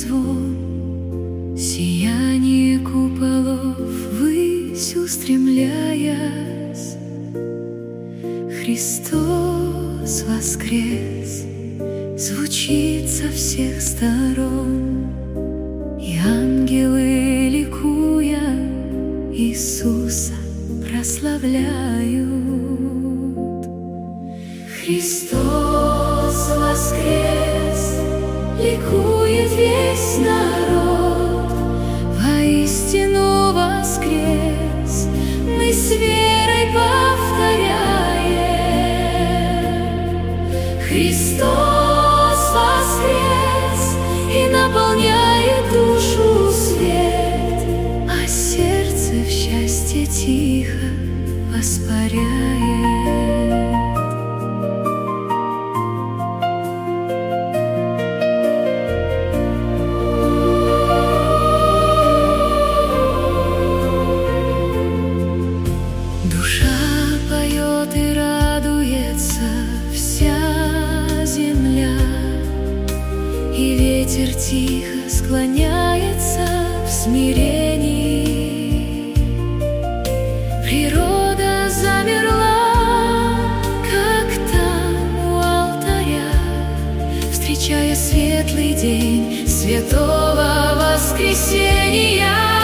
звон, сияние куполов ввысь устремляясь. Христос воскрес, звучит со всех сторон, и ангелы, ликуя, Иисуса прославляют. Христос воскрес, ликует весь народ, воистину воскрес, мы с верой повторяем. Христос воскрес и наполняет душу свет, а сердце в счастье тихо воспаряет. И радуется вся земля, и ветер тихо склоняется в смирении. Природа замерла, как там у алтаря, встречая светлый день святого воскресения.